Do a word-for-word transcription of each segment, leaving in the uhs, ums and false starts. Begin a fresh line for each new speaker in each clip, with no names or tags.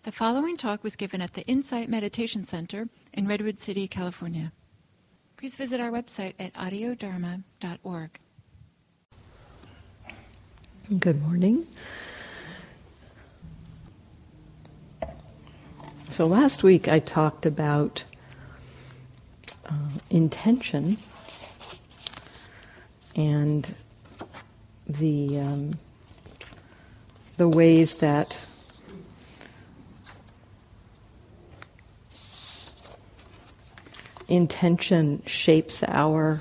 The following talk was given at the Insight Meditation Center in Redwood City, California. Please visit our website at audio dharma dot org.
Good morning. So last week I talked about uh, intention and the um, the ways that intention shapes our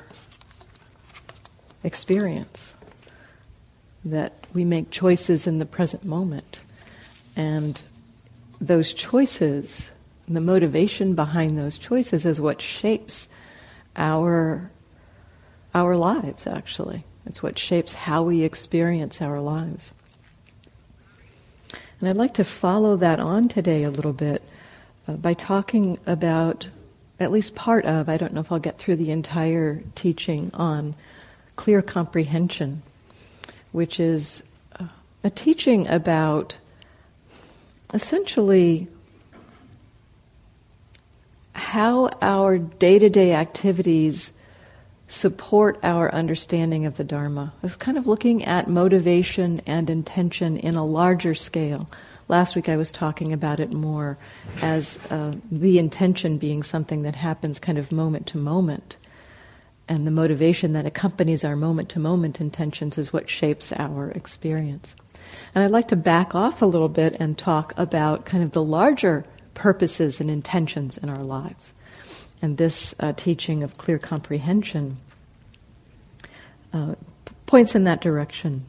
experience, that we make choices in the present moment, and those choices, the motivation behind those choices is what shapes our our lives, actually. It's what shapes how we experience our lives. And I'd like to follow that on today a little bit uh, by talking about at least part of, I don't know if I'll get through the entire teaching on clear comprehension, which is uh, a teaching about essentially how our day-to-day activities support our understanding of the Dharma. It's kind of looking at motivation and intention in a larger scale. Last week I was talking about it more as uh, the intention being something that happens kind of moment to moment, and the motivation that accompanies our moment-to-moment intentions is what shapes our experience. And I'd like to back off a little bit and talk about kind of the larger purposes and intentions in our lives. And this uh, teaching of clear comprehension uh, points in that direction.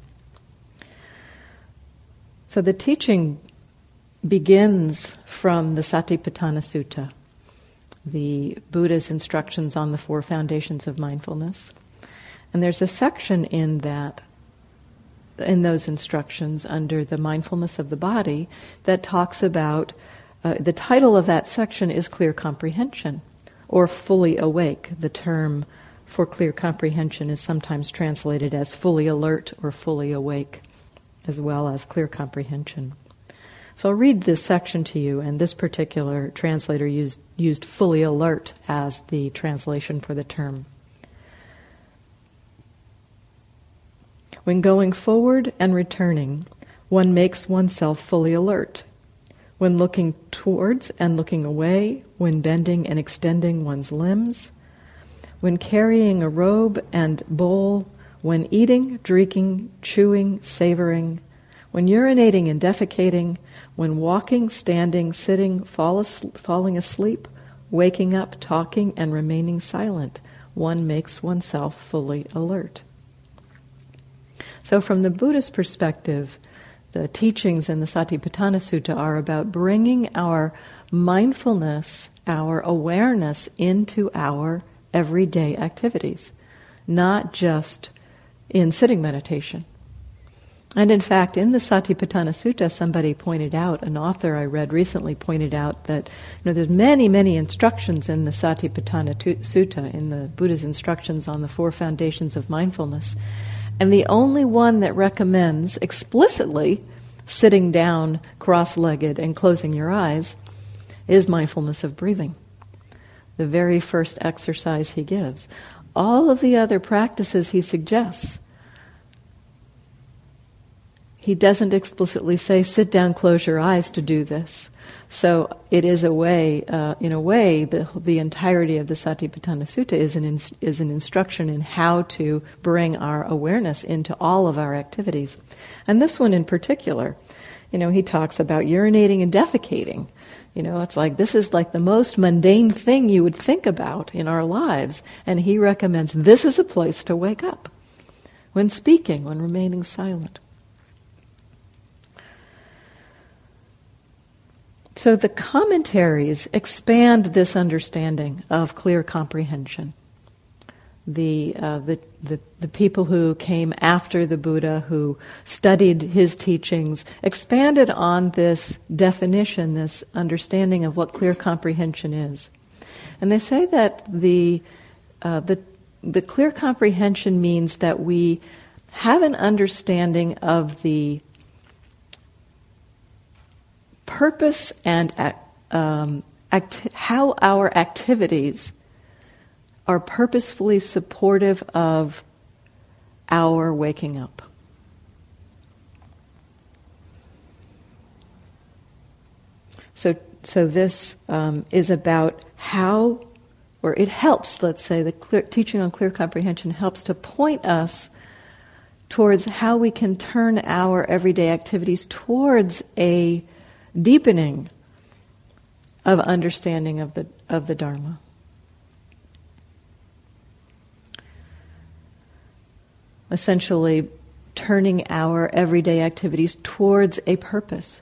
So the teaching begins from the Satipatthana Sutta, the Buddha's instructions on the four foundations of mindfulness. And there's a section in that, in those instructions under the mindfulness of the body that talks about, uh, the title of that section is Clear Comprehension, or fully awake. The term for clear comprehension is sometimes translated as fully alert or fully awake, as well as clear comprehension. So I'll read this section to you, and this particular translator used, used fully alert as the translation for the term. When going forward and returning, one makes oneself fully alert. When looking towards and looking away, when bending and extending one's limbs, when carrying a robe and bowl, when eating, drinking, chewing, savoring, when urinating and defecating, when walking, standing, sitting, fall as- falling asleep, waking up, talking, and remaining silent, one makes oneself fully alert. So from the Buddhist perspective, the teachings in the Satipatthana Sutta are about bringing our mindfulness, our awareness into our everyday activities, not just in sitting meditation. And in fact, in the Satipatthana Sutta, somebody pointed out, an author I read recently pointed out that, you know, there's many, many instructions in the Satipatthana Sutta, in the Buddha's instructions on the four foundations of mindfulness. And the only one that recommends explicitly sitting down cross-legged and closing your eyes is mindfulness of breathing, the very first exercise he gives. All of the other practices he suggests, he doesn't explicitly say, sit down, close your eyes to do this. So it is a way, uh, in a way, the the entirety of the Satipatthana Sutta is an ins- is an instruction in how to bring our awareness into all of our activities. And this one in particular, you know, he talks about urinating and defecating. You know, it's like, this is like the most mundane thing you would think about in our lives. And he recommends this is a place to wake up when speaking, when remaining silent. So the commentaries expand this understanding of clear comprehension. The, uh, the the the people who came after the Buddha, who studied his teachings, expanded on this definition, this understanding of what clear comprehension is. And they say that the uh, the the clear comprehension means that we have an understanding of the purpose and um, act- how our activities are purposefully supportive of our waking up. So, so this um, is about how, or it helps, let's say, the clear, teaching on clear comprehension helps to point us towards how we can turn our everyday activities towards a deepening of understanding of the of the Dharma. Essentially, turning our everyday activities towards a purpose.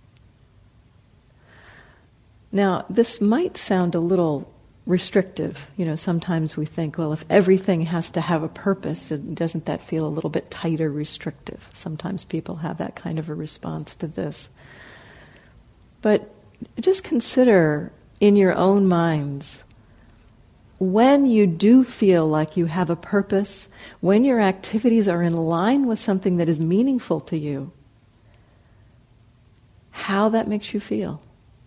Now, this might sound a little restrictive. You know, sometimes we think, well, if everything has to have a purpose, doesn't that feel a little bit tight or restrictive? Sometimes people have that kind of a response to this. But just consider in your own minds, when you do feel like you have a purpose, when your activities are in line with something that is meaningful to you, how that makes you feel.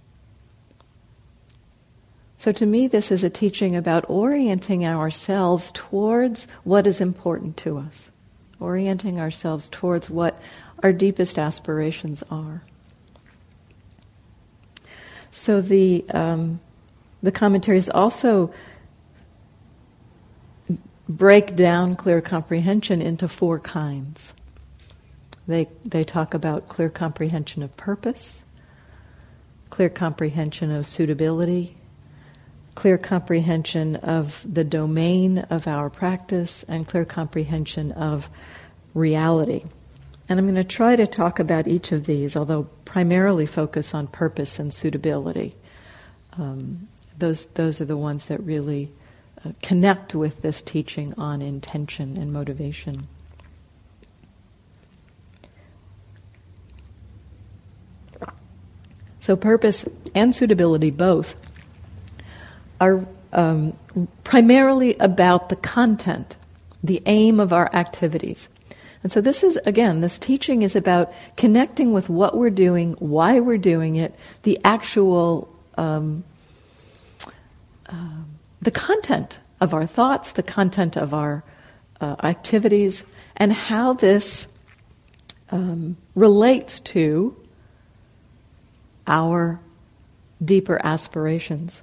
So to me, this is a teaching about orienting ourselves towards what is important to us, orienting ourselves towards what our deepest aspirations are. So the um, the commentaries also break down clear comprehension into four kinds. They they talk about clear comprehension of purpose, clear comprehension of suitability, clear comprehension of the domain of our practice, and clear comprehension of reality. And I'm going to try to talk about each of these, although primarily focus on purpose and suitability. Um, those those are the ones that really uh, connect with this teaching on intention and motivation. So purpose and suitability both are um, primarily about the content, the aim of our activities. And so this is, again, this teaching is about connecting with what we're doing, why we're doing it, the actual, um, uh, the content of our thoughts, the content of our uh, activities, and how this um, relates to our deeper aspirations.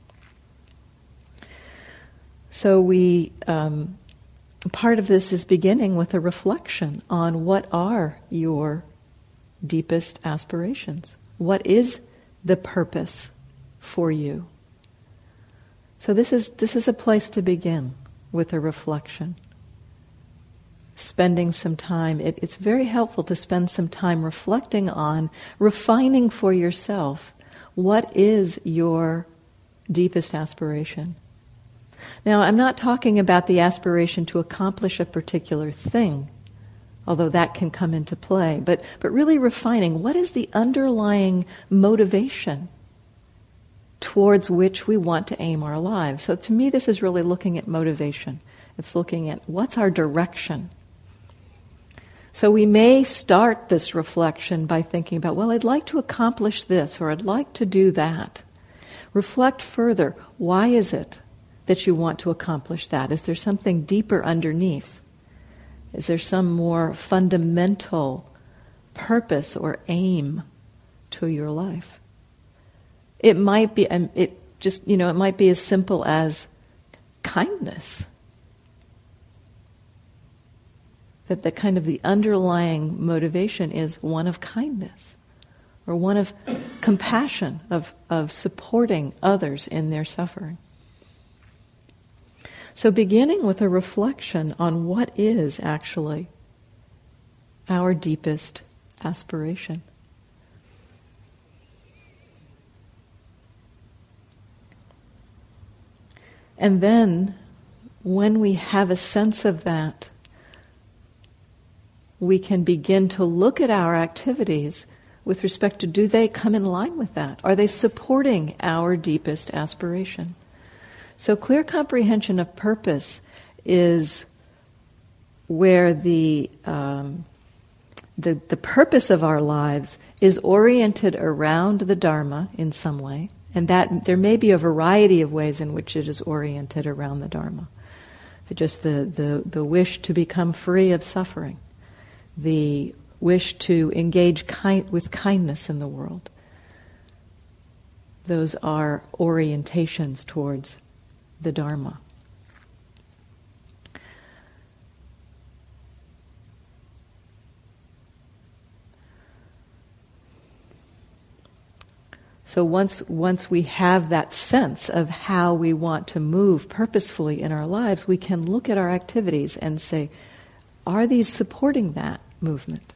So we, um, part of this is beginning with a reflection on what are your deepest aspirations. What is the purpose for you? So this is this is a place to begin with a reflection. Spending some time, it, it's very helpful to spend some time reflecting on, refining for yourself, what is your deepest aspiration? Now, I'm not talking about the aspiration to accomplish a particular thing, although that can come into play, but, but really refining what is the underlying motivation towards which we want to aim our lives. So to me, this is really looking at motivation. It's looking at what's our direction. So we may start this reflection by thinking about, well, I'd like to accomplish this, or I'd like to do that. Reflect further. Why is it that you want to accomplish that? Is there something deeper underneath? Is there some more fundamental purpose or aim to your life? It might be, um, it just, you know, it might be as simple as kindness. That the kind of the underlying motivation is one of kindness, or one of compassion, of, of supporting others in their suffering. So beginning with a reflection on what is actually our deepest aspiration. And then, when we have a sense of that, we can begin to look at our activities with respect to, do they come in line with that? Are they supporting our deepest aspiration? So clear comprehension of purpose is where the um, the, the purpose of our lives is oriented around the Dharma in some way, and that there may be a variety of ways in which it is oriented around the Dharma. Just the, the, the wish to become free of suffering, the wish to engage kind, with kindness in the world. Those are orientations towards the Dharma. So once once we have that sense of how we want to move purposefully in our lives, we can look at our activities and say, are these supporting that movement?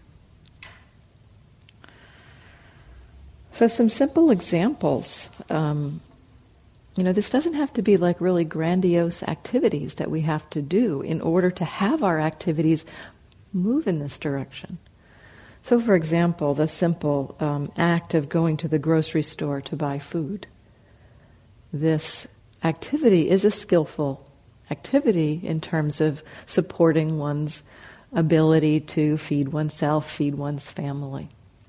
So some simple examples. Um, you know, this doesn't have to be like really grandiose activities that we have to do in order to have our activities move in this direction. So, for example, the simple um, act of going to the grocery store to buy food. This activity is a skillful activity in terms of supporting one's ability to feed oneself, feed one's family.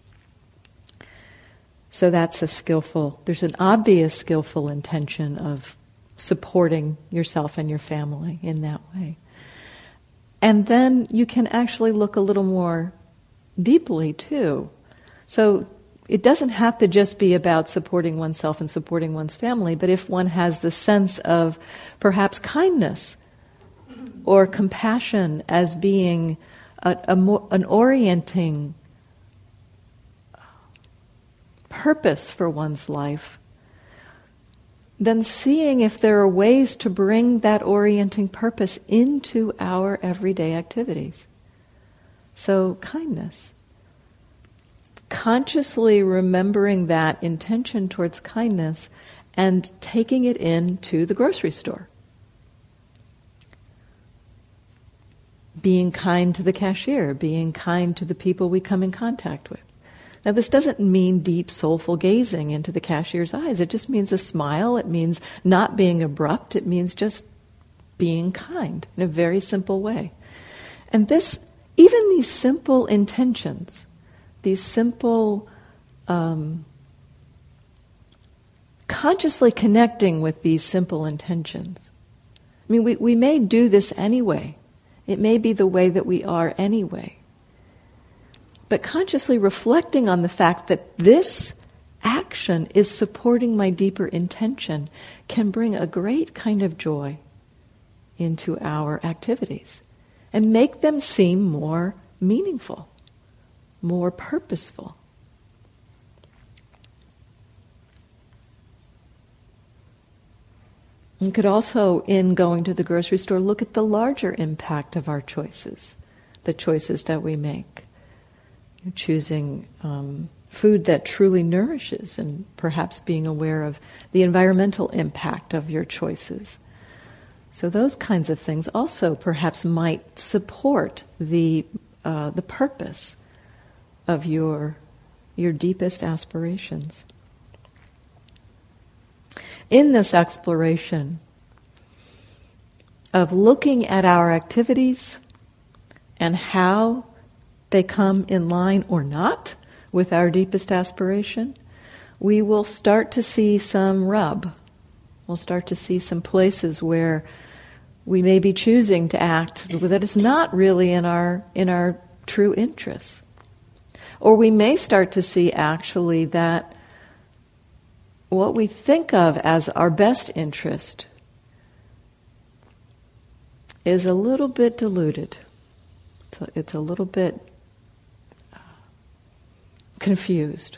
So that's a skillful, there's an obvious skillful intention of supporting yourself and your family in that way. And then you can actually look a little more deeply too. So it doesn't have to just be about supporting oneself and supporting one's family, but if one has the sense of perhaps kindness or compassion as being a, a more, an orienting purpose for one's life, then seeing if there are ways to bring that orienting purpose into our everyday activities. So, kindness. Consciously remembering that intention towards kindness and taking it into the grocery store. Being kind to the cashier, being kind to the people we come in contact with. Now, this doesn't mean deep, soulful gazing into the cashier's eyes. It just means a smile. It means not being abrupt. It means just being kind in a very simple way. And this Even these simple intentions, these simple um, consciously connecting with these simple intentions. I mean, we, we may do this anyway. It may be the way that we are anyway. But consciously reflecting on the fact that this action is supporting my deeper intention can bring a great kind of joy into our activities. And make them seem more meaningful, more purposeful. You could also, in going to the grocery store, look at the larger impact of our choices, the choices that we make. You're choosing um, food that truly nourishes, and perhaps being aware of the environmental impact of your choices. So those kinds of things also perhaps might support the uh, the purpose of your your deepest aspirations. In this exploration of looking at our activities and how they come in line or not with our deepest aspiration, we will start to see some rub. We'll start to see some places where we may be choosing to act that is not really in our in our true interests. Or we may start to see actually that what we think of as our best interest is a little bit diluted. It's a, it's a little bit confused.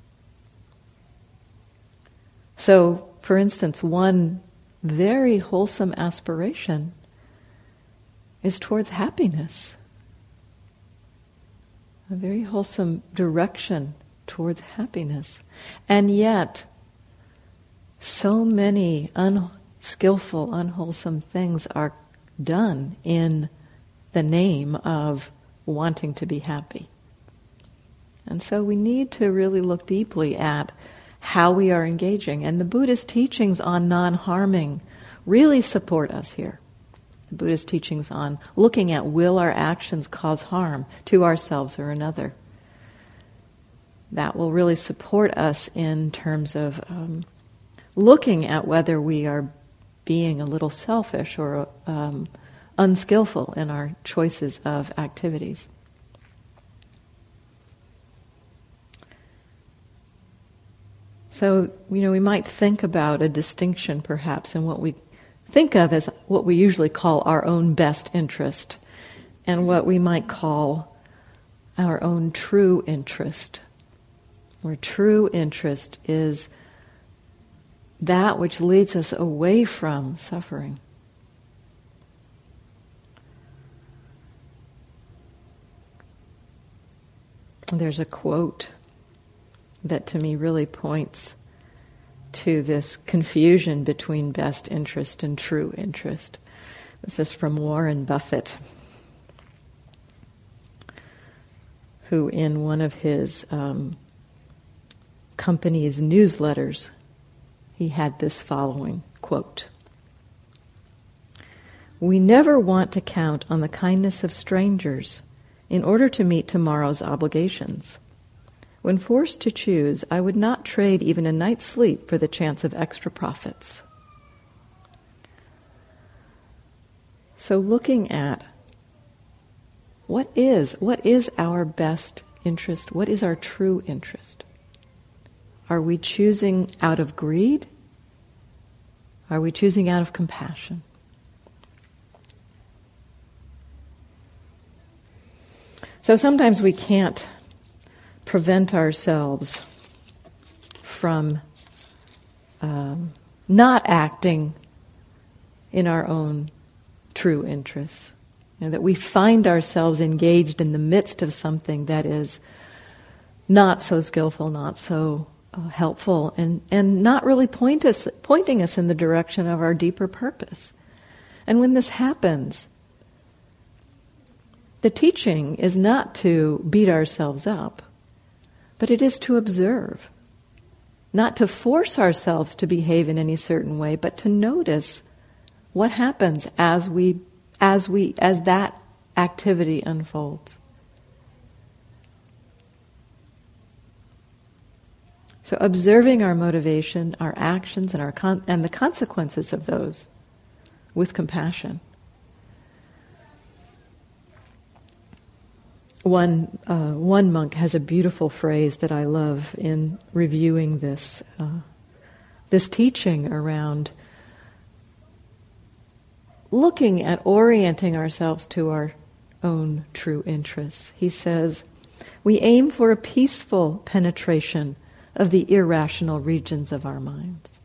So, for instance, one very wholesome aspiration is towards happiness. A very wholesome direction towards happiness. And yet, so many unskillful, unwholesome things are done in the name of wanting to be happy. And so we need to really look deeply at how we are engaging. And the Buddhist teachings on non-harming really support us here. the Buddhist teachings on looking at will our actions cause harm to ourselves or another. That will really support us in terms of um, looking at whether we are being a little selfish or um, unskillful in our choices of activities. So, you know, we might think about a distinction perhaps in what we think of as what we usually call our own best interest and what we might call our own true interest. Where true interest is that which leads us away from suffering. There's a quote that to me really points to this confusion between best interest and true interest. This is from Warren Buffett, who in one of his um, company's newsletters, he had this following quote: "We never want to count on the kindness of strangers in order to meet tomorrow's obligations. When forced to choose, I would not trade even a night's sleep for the chance of extra profits." So looking at what is, what is our best interest? What is our true interest? Are we choosing out of greed? Are we choosing out of compassion? So sometimes we can't prevent ourselves from um, not acting in our own true interests. You know, that we find ourselves engaged in the midst of something that is not so skillful, not so uh, helpful, and, and not really point us, pointing us in the direction of our deeper purpose. And when this happens, the teaching is not to beat ourselves up, but it is to observe. Not to force ourselves to behave in any certain way, but to notice what happens as we, as we, as that activity unfolds. So observing our motivation, our actions, and our con- and the consequences of those with compassion. One uh, one monk has a beautiful phrase that I love in reviewing this uh, this teaching around looking at orienting ourselves to our own true interests. He says, "We aim for a peaceful penetration of the irrational regions of our minds."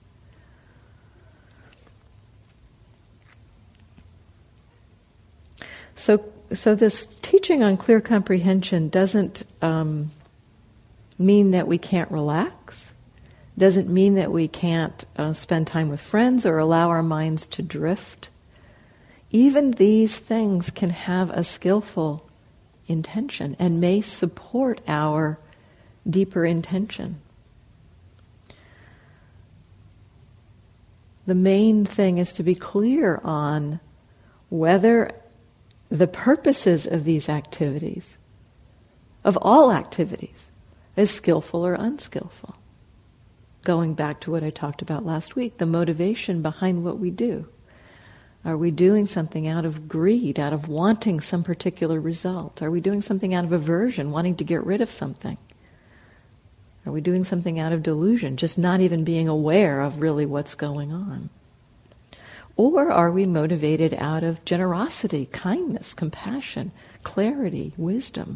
So, so this teaching on clear comprehension doesn't um, mean that we can't relax, doesn't mean that we can't uh, spend time with friends or allow our minds to drift. Even these things can have a skillful intention and may support our deeper intention. The main thing is to be clear on whether the purposes of these activities, of all activities, is skillful or unskillful. Going back to what I talked about last week, the motivation behind what we do. Are we doing something out of greed, out of wanting some particular result? Are we doing something out of aversion, wanting to get rid of something? Are we doing something out of delusion, just not even being aware of really what's going on? Or are we motivated out of generosity, kindness, compassion, clarity, wisdom?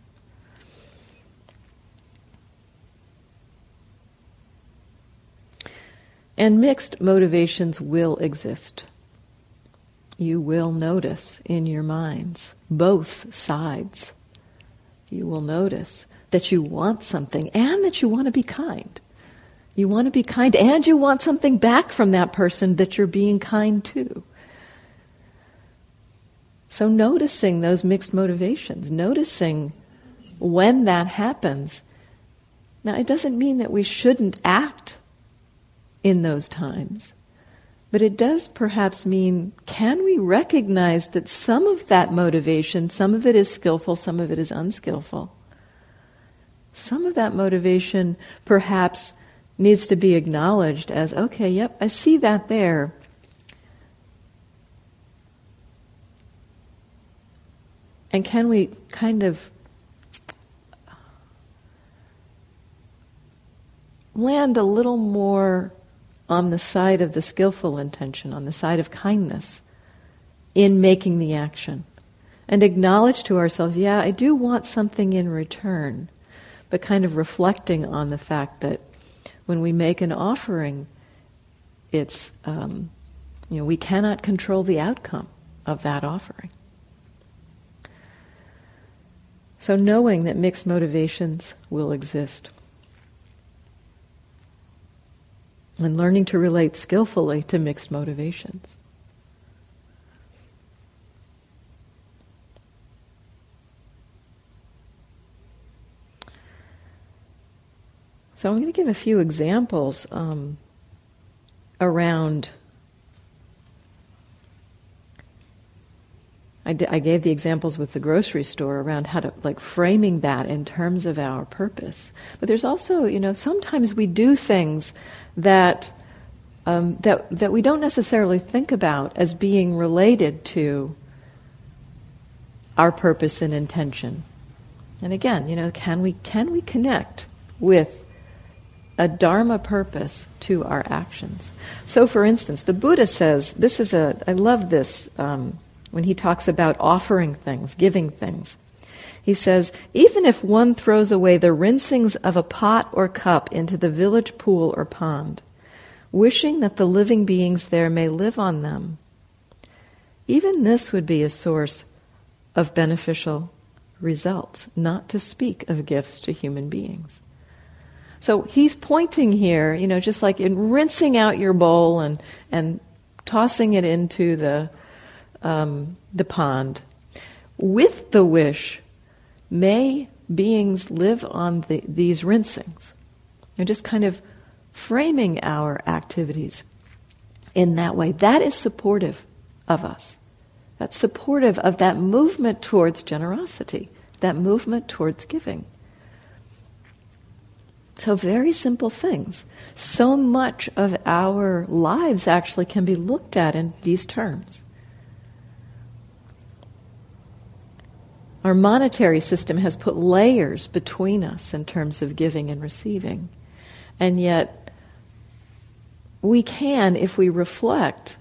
And mixed motivations will exist. You will notice in your minds both sides. You will notice that you want something and that you want to be kind. You want to be kind and you want something back from that person that you're being kind to. So noticing those mixed motivations, noticing when that happens. Now, it doesn't mean that we shouldn't act in those times, But it does perhaps mean, can we recognize that some of that motivation, some of it is skillful, some of it is unskillful. Some of that motivation perhaps needs to be acknowledged as, okay, yep, I see that there. And can we kind of land a little more on the side of the skillful intention, on the side of kindness in making the action, and acknowledge to ourselves, yeah, I do want something in return, but kind of reflecting on the fact that when we make an offering, it's, um, you know, we cannot control the outcome of that offering. So knowing that mixed motivations will exist. And learning to relate skillfully to mixed motivations. So I'm going to give a few examples um, around. I, d- I gave the examples with the grocery store around how to, like, framing that in terms of our purpose. But there's also, you know, sometimes we do things that um, that that we don't necessarily think about as being related to our purpose and intention. And again, you know, can we can we connect with a dharma purpose to our actions? So, for instance, the Buddha says, this is a, I love this. Um, When he talks about offering things, giving things. He says, even if one throws away the rinsings of a pot or cup into the village pool or pond, wishing that the living beings there may live on them, even this would be a source of beneficial results, not to speak of gifts to human beings. So he's pointing here, you know, just like in rinsing out your bowl and, and tossing it into the Um, the pond, with the wish, may beings live on the, these rinsings. And just kind of framing our activities in that way. That is supportive of us. That's supportive of that movement towards generosity, that movement towards giving. So very simple things. So much of our lives actually can be looked at in these terms. Our monetary system has put layers between us in terms of giving and receiving. And yet, we can, if we reflect,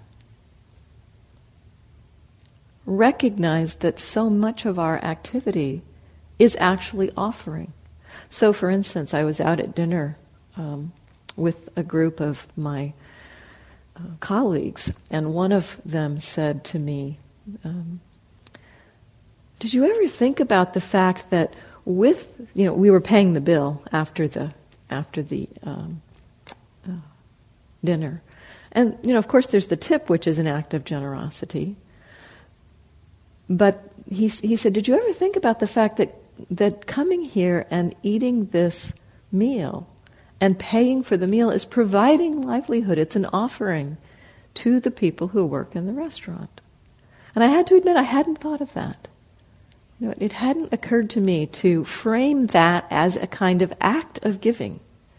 recognize that so much of our activity is actually offering. So, for instance, I was out at dinner um, with a group of my uh, colleagues, and one of them said to me, um, did you ever think about the fact that with, you know, we were paying the bill after the after the um, uh, dinner. And, you know, of course there's the tip, which is an act of generosity. But he, he said, did you ever think about the fact that, that coming here and eating this meal and paying for the meal is providing livelihood? It's an offering to the people who work in the restaurant. And I had to admit, I hadn't thought of that. You know, it hadn't occurred to me to frame that as a kind of act of giving.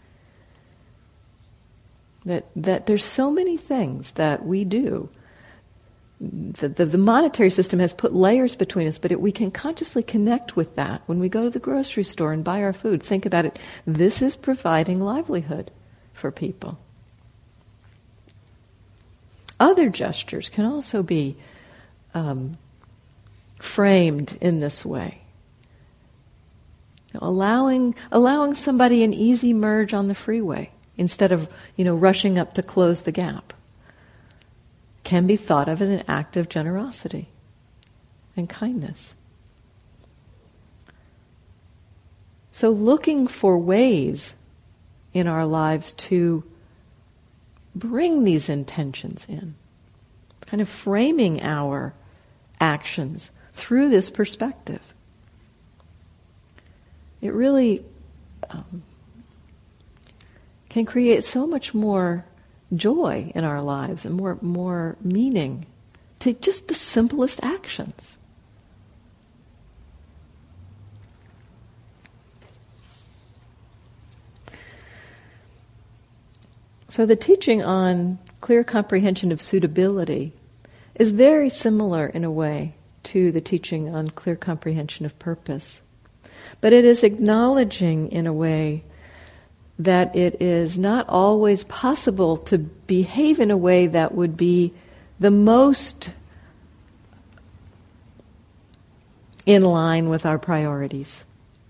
That that there's so many things that we do. The, the, the monetary system has put layers between us, but it, we can consciously connect with that. When we go to the grocery store and buy our food, think about it. This is providing livelihood for people. Other gestures can also be um, framed in this way. You know, allowing allowing somebody an easy merge on the freeway instead of, you know, rushing up to close the gap can be thought of as an act of generosity and kindness. So looking for ways in our lives to bring these intentions in, kind of framing our actions through this perspective. It really um, can create so much more joy in our lives and more, more meaning to just the simplest actions. So the teaching on clear comprehension of suitability is very similar in a way to the teaching on clear comprehension of purpose. But it is acknowledging in a way that it is not always possible to behave in a way that would be the most in line with our priorities.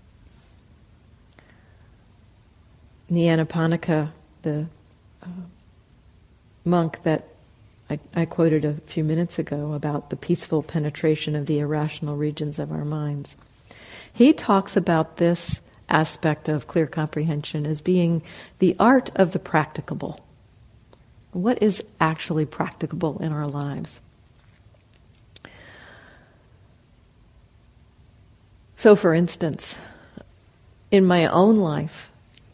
Nyanaponika, the uh, monk that I, I quoted a few minutes ago about the peaceful penetration of the irrational regions of our minds, he talks about this aspect of clear comprehension as being the art of the practicable. What is actually practicable in our lives? So, for instance, in my own life,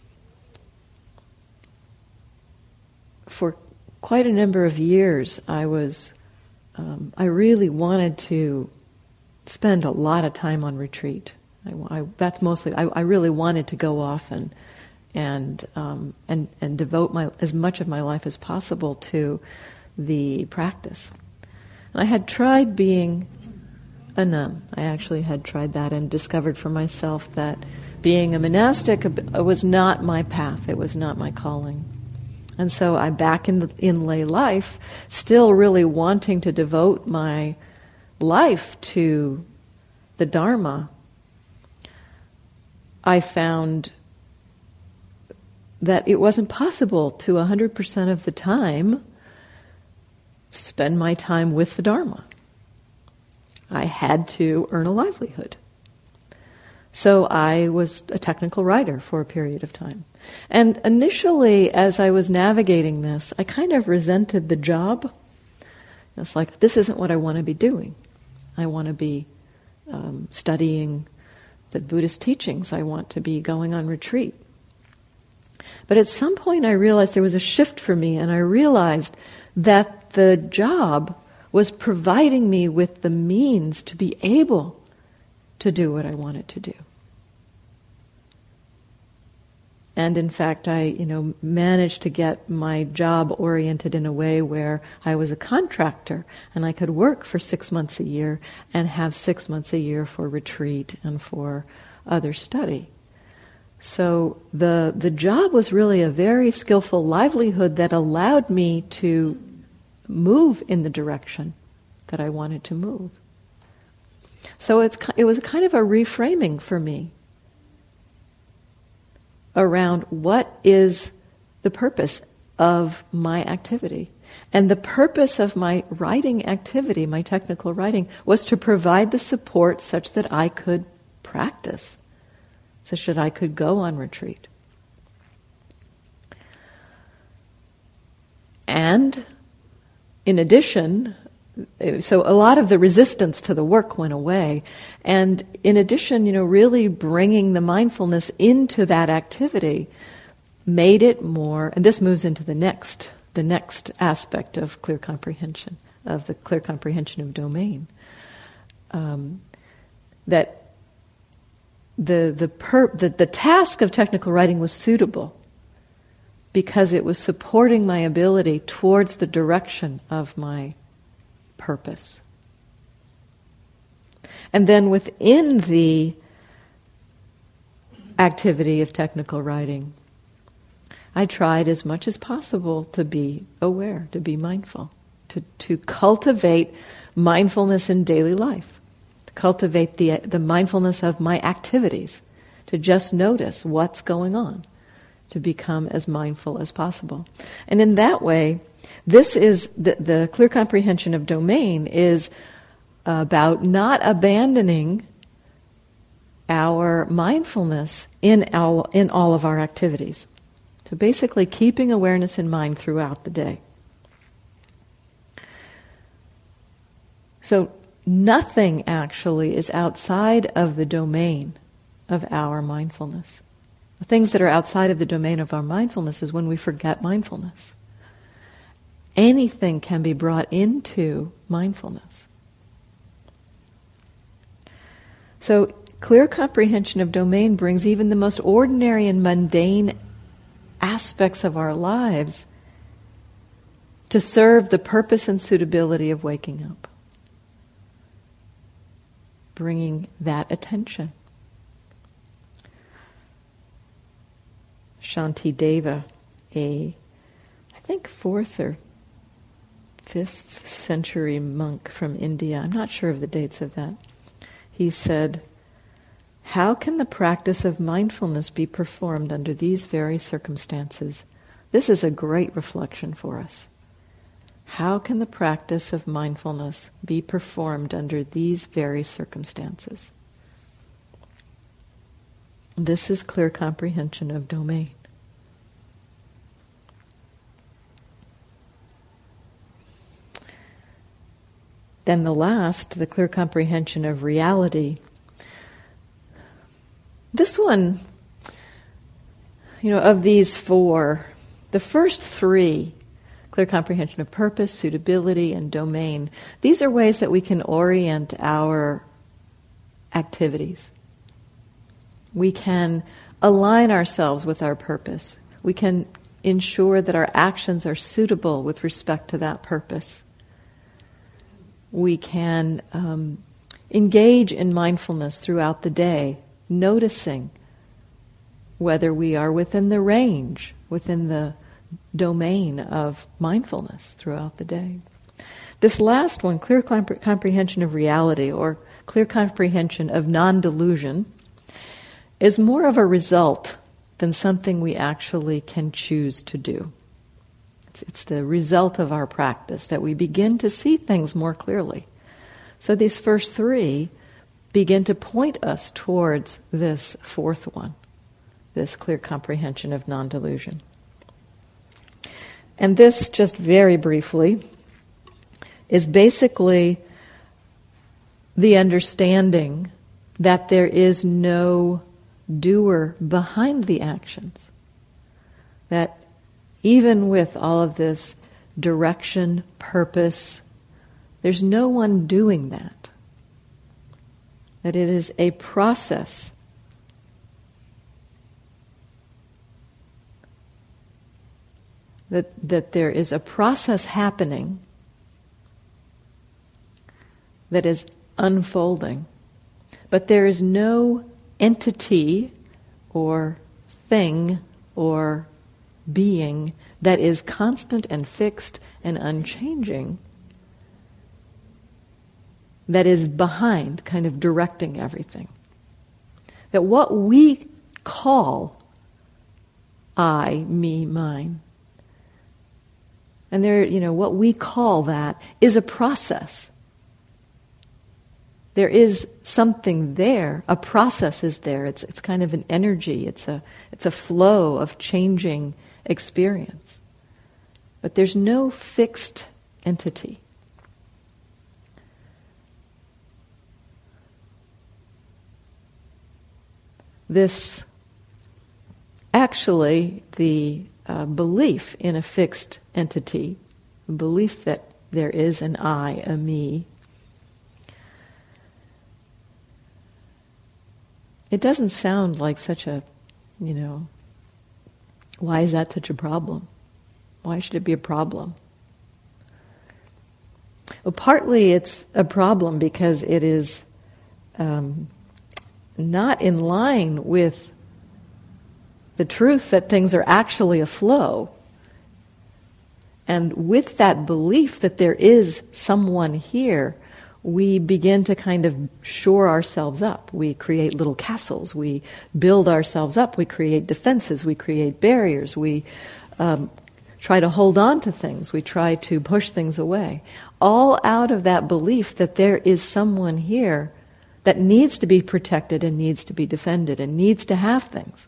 for quite a number of years, I was, um, I really wanted to spend a lot of time on retreat. I, I, that's mostly, I, I really wanted to go off and and um, and and devote my as much of my life as possible to the practice. And I had tried being a nun. I actually had tried that and discovered for myself that being a monastic was not my path. It was not my calling. And so I'm back in the, in lay life, still really wanting to devote my life to the Dharma. I found that it wasn't possible to one hundred percent of the time spend my time with the Dharma. I had to earn a livelihood. So I was a technical writer for a period of time. And initially, as I was navigating this, I kind of resented the job. It's like, this isn't what I want to be doing. I want to be um, studying the Buddhist teachings. I want to be going on retreat. But at some point I realized there was a shift for me, and I realized that the job was providing me with the means to be able to do what I wanted to do. And in fact, I, you know, managed to get my job oriented in a way where I was a contractor and I could work for six months a year and have six months a year for retreat and for other study. So the the job was really a very skillful livelihood that allowed me to move in the direction that I wanted to move. So it's it was kind of a reframing for me around what is the purpose of my activity. And the purpose of my writing activity, my technical writing, was to provide the support such that I could practice, such that I could go on retreat. And in addition, so a lot of the resistance to the work went away. And in addition, you know, really bringing the mindfulness into that activity made it more, and this moves into the next, the next aspect of clear comprehension, of the clear comprehension of domain. Um, that the the, per, the the task of technical writing was suitable because it was supporting my ability towards the direction of my purpose. And then within the activity of technical writing, I tried as much as possible to be aware, to be mindful, to, to cultivate mindfulness in daily life, to cultivate the, the mindfulness of my activities, to just notice what's going on, to become as mindful as possible. And in that way, this is the, the clear comprehension of domain is about not abandoning our mindfulness in our, in all of our activities. So basically keeping awareness in mind throughout the day. So nothing actually is outside of the domain of our mindfulness. The things that are outside of the domain of our mindfulness is when we forget mindfulness. anything can be brought into mindfulness. So clear comprehension of domain brings even the most ordinary and mundane aspects of our lives to serve the purpose and suitability of waking up. Bringing that attention. Shantideva, a, I think, fourth or fifth century monk from India, I'm not sure of the dates of that, he said, "How can the practice of mindfulness be performed under these very circumstances?" This is a great reflection for us. How can the practice of mindfulness be performed under these very circumstances? This is clear comprehension of domain. Then the last, the clear comprehension of reality. This one, you know, of these four, the first three, clear comprehension of purpose, suitability, and domain, these are ways that we can orient our activities. We can align ourselves with our purpose. We can ensure that our actions are suitable with respect to that purpose. We can um, engage in mindfulness throughout the day, noticing whether we are within the range, within the domain of mindfulness throughout the day. This last one, clear compre- comprehension of reality, or clear comprehension of non-delusion, is more of a result than something we actually can choose to do. It's, it's the result of our practice that we begin to see things more clearly. So these first three begin to point us towards this fourth one, this clear comprehension of non-delusion. And this, just very briefly, is basically the understanding that there is no doer behind the actions. That even with all of this direction, purpose, there's no one doing that. That it is a process. That, that there is a process happening that is unfolding, but there is no entity or thing or being that is constant and fixed and unchanging, that is behind, kind of directing everything. That what we call I, me, mine, and there, you know, what we call that is a process. There is something there. A process is there. It's it's kind of an energy. It's a it's a flow of changing experience. But there's no fixed entity. This actually the uh, belief in a fixed entity, the belief that there is an I, a me. It doesn't sound like such a, you know, why is that such a problem? Why should it be a problem? Well, partly it's a problem because it is um, not in line with the truth that things are actually a flow. And with that belief that there is someone here, we begin to kind of shore ourselves up. We create little castles. We build ourselves up. We create defenses. We create barriers. We um, try to hold on to things. We try to push things away. All out of that belief that there is someone here that needs to be protected and needs to be defended and needs to have things.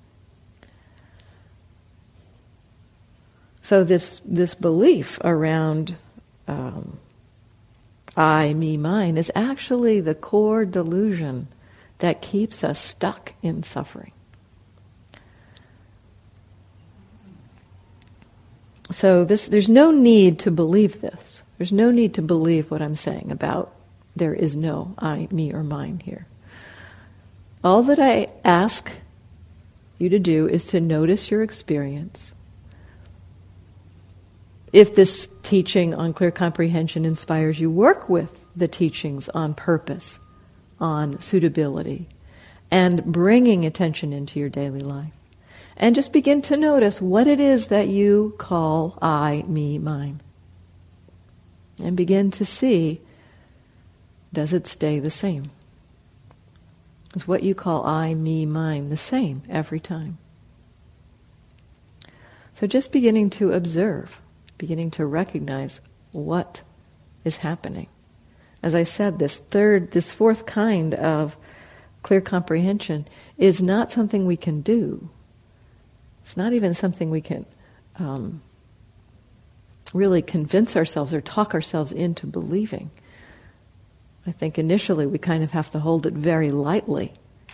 So this this belief around um, I, me, mine is actually the core delusion that keeps us stuck in suffering. so this, there's no need to believe this. There's no need to believe what I'm saying about there is no I, me, or mine here. All that I ask you to do is to notice your experience. If this teaching on clear comprehension inspires you, work with the teachings on purpose, on suitability, and bringing attention into your daily life. And just begin to notice what it is that you call I, me, mine. And begin to see, does it stay the same? Is what you call I, me, mine the same every time? So just beginning to observe, beginning to recognize what is happening. As I said, this third, this fourth kind of clear comprehension is not something we can do. It's not even something we can um, really convince ourselves or talk ourselves into believing. I think initially we kind of have to hold it very lightly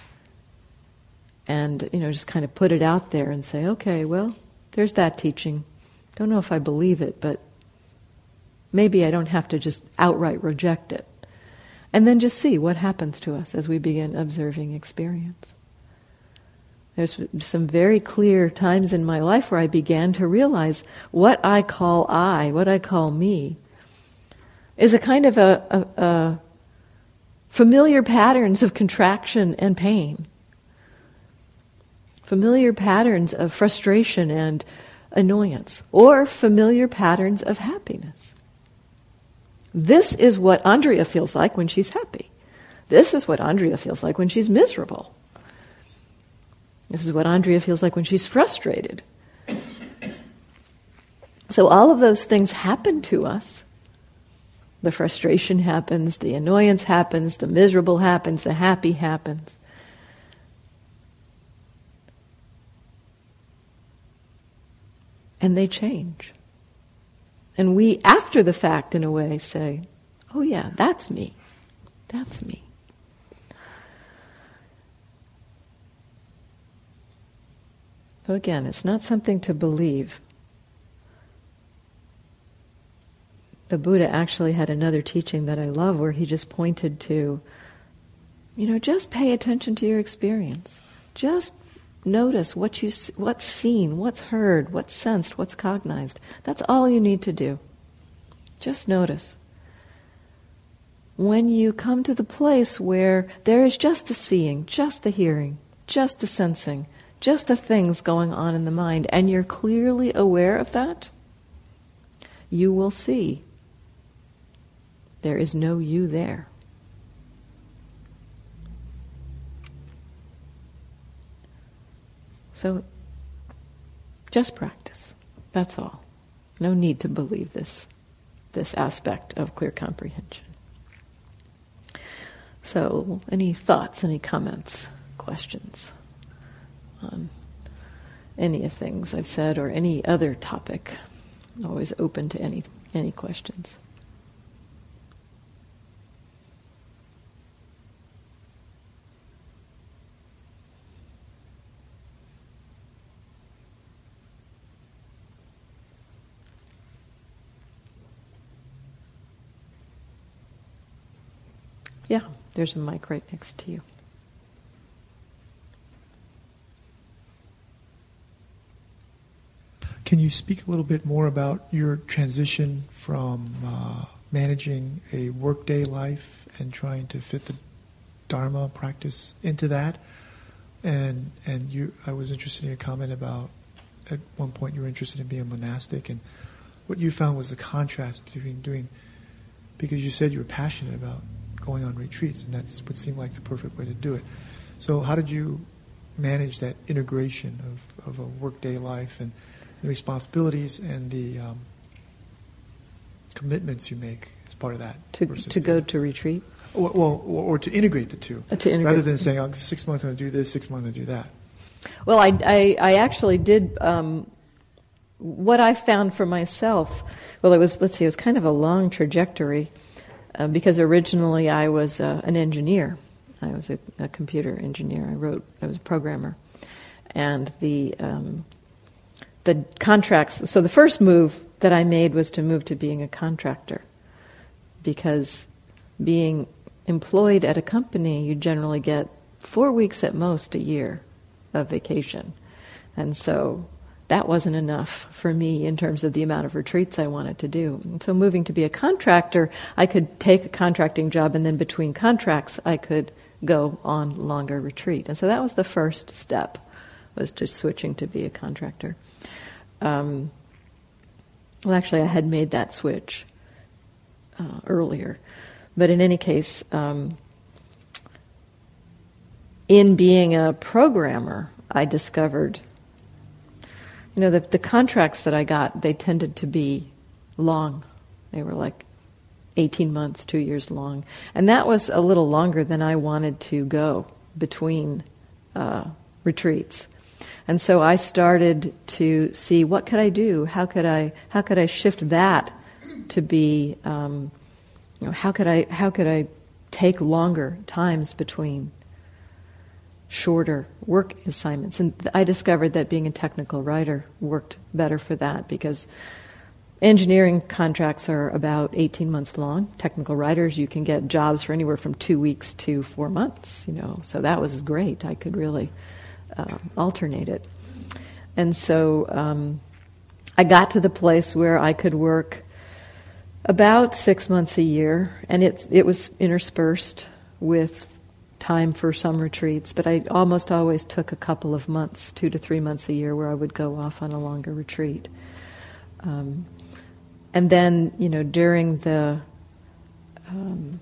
and, you know, just kind of put it out there and say, okay, well, there's that teaching. Don't know if I believe it, but maybe I don't have to just outright reject it. And then just see what happens to us as we begin observing experience. There's some very clear times in my life where I began to realize what I call I, what I call me, is a kind of a, a, a familiar patterns of contraction and pain, familiar patterns of frustration and annoyance, or familiar patterns of happiness. This is what Andrea feels like when she's happy. This is what Andrea feels like when she's miserable. This is what Andrea feels like when she's frustrated. So all of those things happen to us. The frustration happens, the annoyance happens, the miserable happens, the happy happens. And they change. And we, after the fact, in a way, say, oh yeah, that's me. That's me. So again, it's not something to believe. The Buddha actually had another teaching that I love where he just pointed to, you know, just pay attention to your experience. Just notice what you, what's seen, what's heard, what's sensed, what's cognized. That's all you need to do. Just notice. When you come to the place where there is just the seeing, just the hearing, just the sensing, just the things going on in the mind, and you're clearly aware of that, you will see there is no you there. So, just practice. That's all. No need to believe this, this aspect of clear comprehension. So, any thoughts, any comments, questions on any of things I've said or any other topic? Always open to any any questions. Yeah, there's a mic right next to you.
Can you speak a little bit more about your transition from uh, managing a workday life and trying to fit the Dharma practice into that? And and you, I was interested in your comment about at one point you were interested in being monastic, and what you found was the contrast between doing, because you said you were passionate about going on retreats, and that's what seemed like the perfect way to do it. So how did you manage that integration of, of a workday life and the responsibilities and the um, commitments you make as part of that?
To to go to retreat?
Or, well, or, or to integrate the two.
Uh, to integrate
rather than saying, oh, six months I'm going to do this, six months I'm going to do that.
Well, I, I, I actually did, um, what I found for myself, well, it was, let's see, it was kind of a long trajectory, uh, because originally I was uh, an engineer. I was a, a computer engineer. I wrote, I was a programmer. And the... Um, the contracts. So the first move that I made was to move to being a contractor, because being employed at a company, you generally get four weeks at most a year of vacation. And so that wasn't enough for me in terms of the amount of retreats I wanted to do. And so moving to be a contractor, I could take a contracting job, and then between contracts I could go on longer retreat. And so that was the first step, was to switching to be a contractor. Um, well, actually, I had made that switch uh, earlier. But in any case, um, in being a programmer, I discovered, you know, the, the contracts that I got, they tended to be long. They were like eighteen months, two years long. And that was a little longer than I wanted to go between uh, retreats. And so I started to see, what could I do? How could I how could I shift that to be, um, you know, how could I how could I take longer times between shorter work assignments? And I discovered that being a technical writer worked better for that, because engineering contracts are about eighteen months long. Technical writers, you can get jobs for anywhere from two weeks to four months, you know. So that was great. I could really uh, alternate it. And so um, I got to the place where I could work about six months a year, and it it was interspersed with time for some retreats, but I almost always took a couple of months, two to three months a year, where I would go off on a longer retreat. Um, and then, you know, during the um,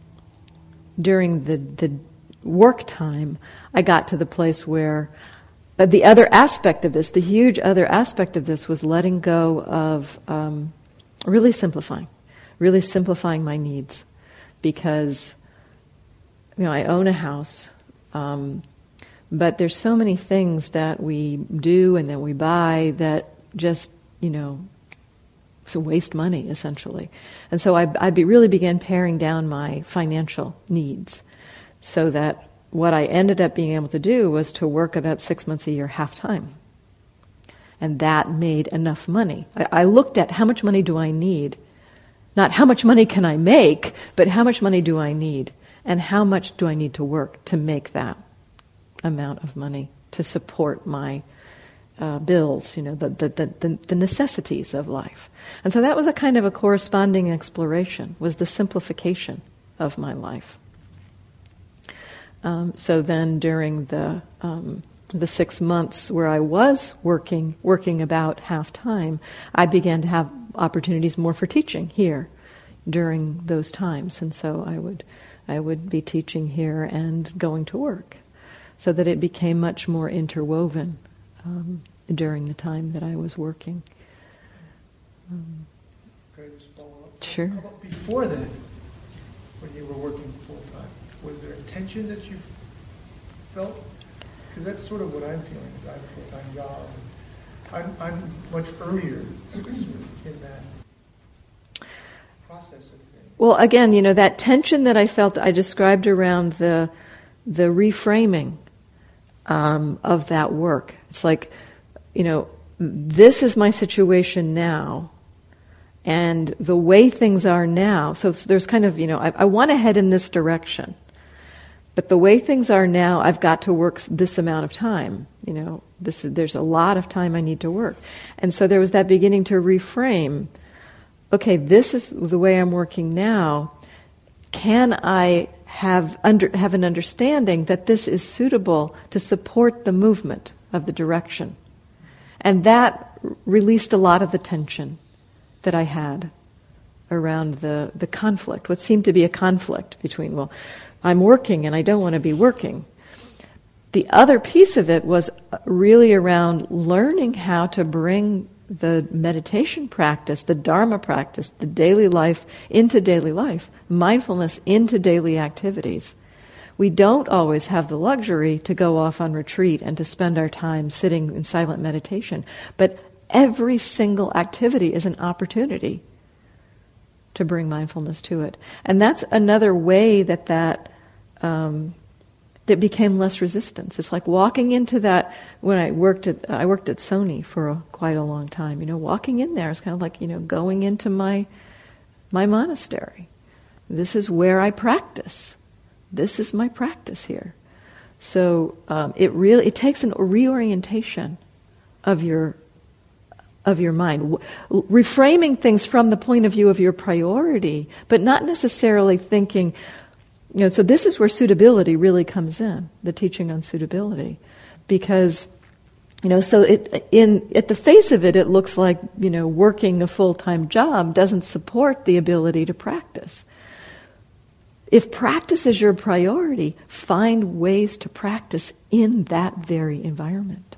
during the the work time, I got to the place where uh, the other aspect of this, the huge other aspect of this, was letting go of um, really simplifying, really simplifying my needs, because, you know, I own a house, um, but there's so many things that we do and that we buy that just, you know, so waste money, essentially. And so I, I be, really began paring down my financial needs, so that what I ended up being able to do was to work about six months a year half-time. And that made enough money. I, I looked at how much money do I need, not how much money can I make, but how much money do I need? And how much do I need to work to make that amount of money to support my uh, bills, you know, the, the, the, the necessities of life. And so that was a kind of a corresponding exploration, was the simplification of my life. Um, so then during the um, the six months where I was working, working about half-time, I began to have opportunities more for teaching here during those times. And so I would... I would be teaching here and going to work, so that it became much more interwoven um, during the time that I was working. Um,
Could I just follow up?
Sure.
How about before then, when you were working full-time? Was there a tension that you felt? Because that's sort of what I'm feeling. I have a full-time job. I'm, I'm much earlier sort of in that process of
Well, again, you know, that tension that I felt, I described around the the reframing um, of that work. It's like, you know, this is my situation now, and the way things are now. So there's kind of, you know, I, I want to head in this direction, but the way things are now, I've got to work this amount of time. You know, this there's a lot of time I need to work, and so there was that beginning to reframe. Okay, this is the way I'm working now. Can I have under, have an understanding that this is suitable to support the movement of the direction? And that released a lot of the tension that I had around the, the conflict, what seemed to be a conflict between, well, I'm working and I don't want to be working. The other piece of it was really around learning how to bring the meditation practice, the Dharma practice, the daily life into daily life, mindfulness into daily activities. We don't always have the luxury to go off on retreat and to spend our time sitting in silent meditation, but every single activity is an opportunity to bring mindfulness to it. And that's another way that that um, there became less resistance. It's like walking into that, when I worked at, I worked at Sony for a, quite a long time, you know, walking in there is kind of like, you know, going into my, my monastery. This is where I practice. This is my practice here. So um, it really, it takes an reorientation of your, of your mind. Reframing things from the point of view of your priority, but not necessarily thinking, you know, so this is where suitability really comes in, the teaching on suitability. Because, you know, so it, in, at the face of it, it looks like, you know, working a full-time job doesn't support the ability to practice. If practice is your priority, find ways to practice in that very environment.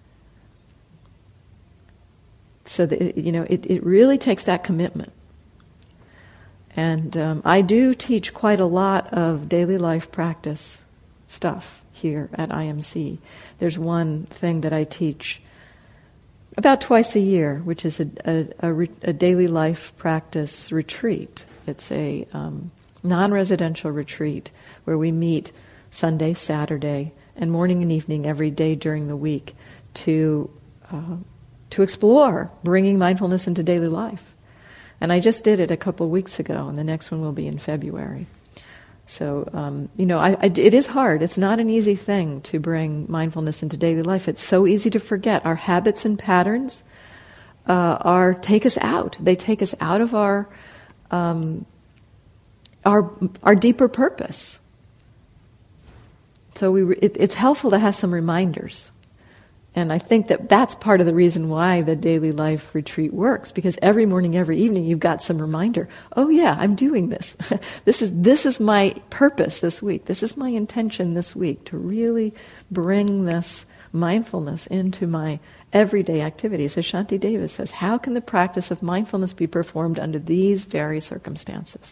So, that, you know, it, it really takes that commitment. And um, I do teach quite a lot of daily life practice stuff here at I M C. There's one thing that I teach about twice a year, which is a, a, a, re, a daily life practice retreat. It's a um, non-residential retreat where we meet Sunday, Saturday, and morning and evening every day during the week to uh, to explore bringing mindfulness into daily life. And I just did it a couple of weeks ago, and the next one will be in February. So, um, you know, I, I, it is hard. It's not an easy thing to bring mindfulness into daily life. It's so easy to forget. Our habits and patterns uh, are take us out. They take us out of our um, our our deeper purpose. So we, it, it's helpful to have some reminders. And I think that that's part of the reason why the daily life retreat works, because every morning, every evening, you've got some reminder. Oh yeah, I'm doing this. this is this is my purpose this week. This is my intention this week, to really bring this mindfulness into my everyday activities. As Shanti Davis says, how can the practice of mindfulness be performed under these very circumstances?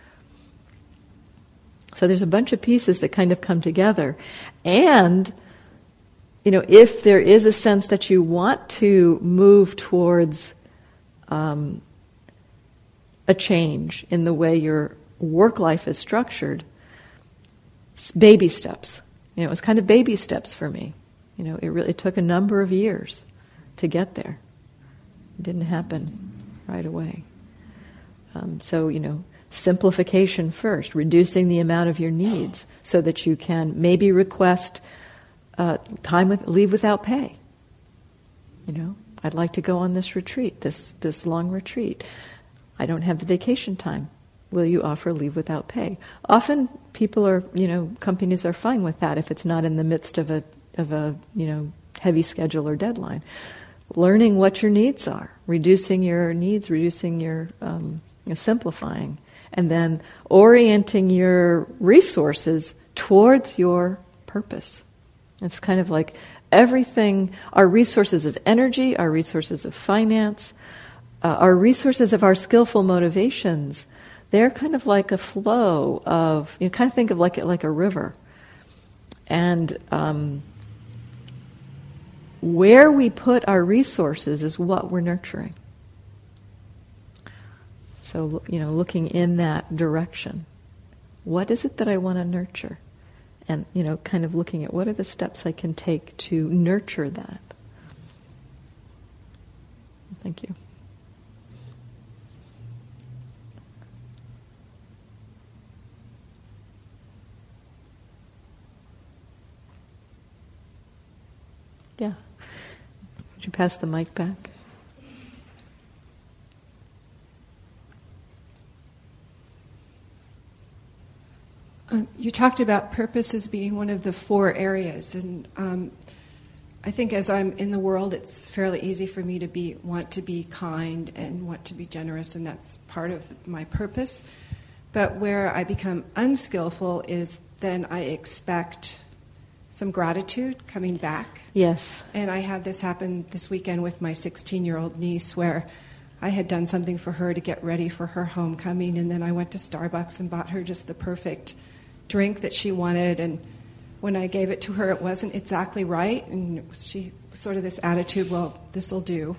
So there's a bunch of pieces that kind of come together. And you know, if there is a sense that you want to move towards um, a change in the way your work life is structured, it's baby steps. You know, it was kind of baby steps for me. You know, it really it took a number of years to get there. It didn't happen right away. Um, so, you know, simplification first, reducing the amount of your needs so that you can maybe request Uh, time with leave without pay. You know, I'd like to go on this retreat, this this long retreat. I don't have the vacation time. Will you offer leave without pay? Often people are, you know, companies are fine with that if it's not in the midst of a of a you know heavy schedule or deadline. Learning what your needs are, reducing your needs, reducing your um, you know, simplifying, and then orienting your resources towards your purpose. It's kind of like everything, our resources of energy, our resources of finance, uh, our resources of our skillful motivations, they're kind of like a flow of, you kind of think of like like a river. And um, where we put our resources is what we're nurturing. So, you know, looking in that direction. What is it that I want to nurture? And, you know, kind of looking at what are the steps I can take to nurture that. Thank you. Yeah. Would you pass the mic back?
Um, you talked about purpose as being one of the four areas, and um, I think as I'm in the world, it's fairly easy for me to be want to be kind and want to be generous, and that's part of my purpose. But where I become unskillful is then I expect some gratitude coming back.
Yes.
And I had this happen this weekend with my sixteen-year-old niece, where I had done something for her to get ready for her homecoming, and then I went to Starbucks and bought her just the perfect drink that she wanted, and when I gave it to her, it wasn't exactly right, and it was, she sort of this attitude, well, this'll do.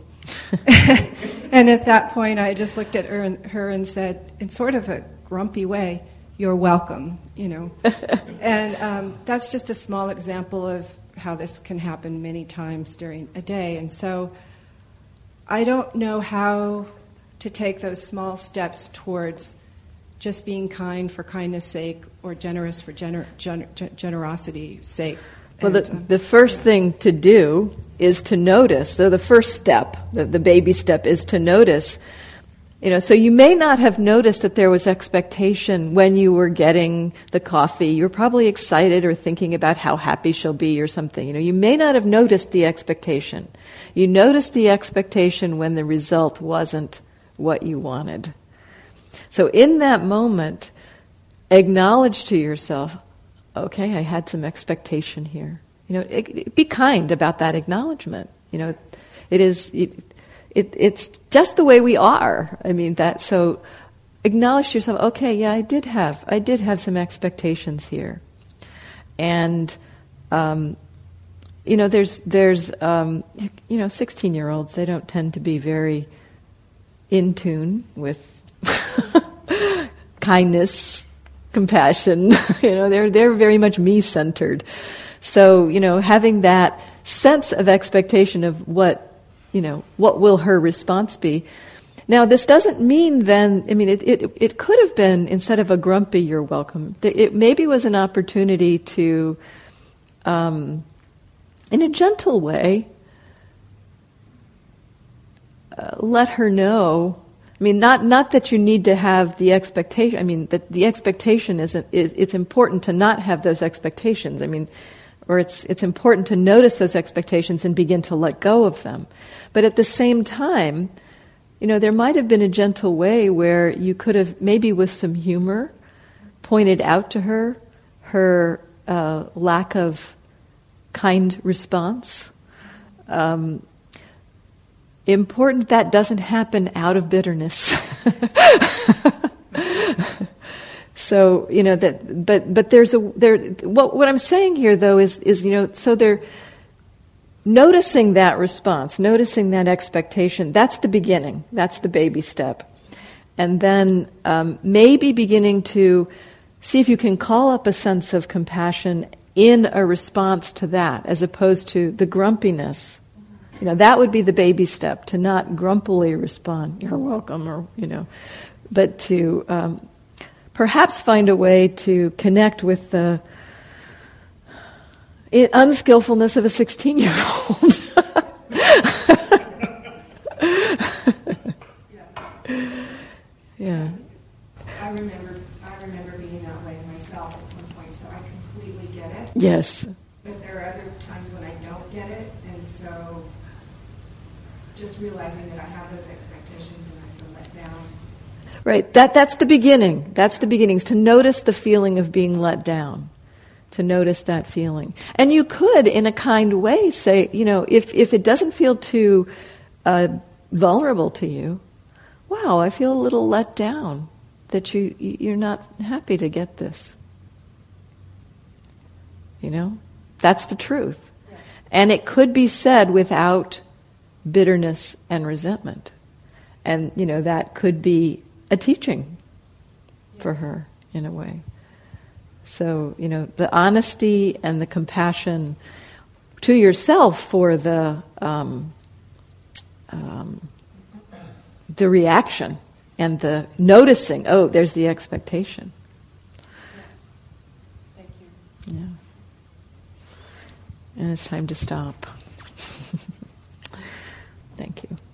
And at that point, I just looked at her and, her and said, in sort of a grumpy way, you're welcome, you know. And um, that's just a small example of how this can happen many times during a day. And so I don't know how to take those small steps towards just being kind for kindness' sake or generous for gener- gener- generosity's sake.
Well,
and,
the,
um,
the first
yeah.
thing to do is to notice. So the first step, the, the baby step, is to notice. You know, so you may not have noticed that there was expectation when you were getting the coffee. You're probably excited or thinking about how happy she'll be or something. You know, you may not have noticed the expectation. You noticed the expectation when the result wasn't what you wanted. So in that moment, acknowledge to yourself, okay, I had some expectation here. You know, it, it, be kind about that acknowledgement. You know, it is. It, It, it's just the way we are. I mean that. So, acknowledge to yourself. Okay, yeah, I did have, I did have some expectations here, and um, you know, there's, there's, um, you know, sixteen-year-olds. They don't tend to be very in tune with kindness, compassion. You know, they're they're very much me-centered. So, you know, having that sense of expectation of what. You know, what will her response be? Now, this doesn't mean then, I mean, it, it, it could have been, instead of a grumpy, you're welcome, it maybe was an opportunity to, um, in a gentle way, uh, let her know. I mean, not not that you need to have the expectation, I mean, that the expectation isn't, is, it's important to not have those expectations. I mean, or it's it's important to notice those expectations and begin to let go of them. But at the same time, you know, there might have been a gentle way where you could have, maybe with some humor, pointed out to her her uh, lack of kind response. Um, important that doesn't happen out of bitterness. So, you know, that, but, but there's a, there, what, what I'm saying here though is, is, you know, so they're noticing that response, noticing that expectation, that's the beginning, that's the baby step. And then, um, maybe beginning to see if you can call up a sense of compassion in a response to that, as opposed to the grumpiness. You know, that would be the baby step, to not grumpily respond, you're welcome, or, you know, but to, um, perhaps find a way to connect with the unskillfulness of a sixteen-year-old. Yeah.
I remember, I remember being that way myself at some point, so I completely get it.
Yes.
But there are other times when I don't get it, and so just realizing that I have those expectations and I feel let down.
Right, that that's the beginning. That's the beginnings, to notice the feeling of being let down, to notice that feeling. And you could, in a kind way, say, you know, if, if it doesn't feel too uh, vulnerable to you, wow, I feel a little let down that you, you're not happy to get this. You know, that's the truth. Yes. And it could be said without bitterness and resentment. And, you know, that could be a teaching for yes. her, in a way. So, you know, the honesty and the compassion to yourself for the um, um, the reaction and the noticing, oh, there's the expectation.
Yes. Thank you.
Yeah. And it's time to stop. Thank you.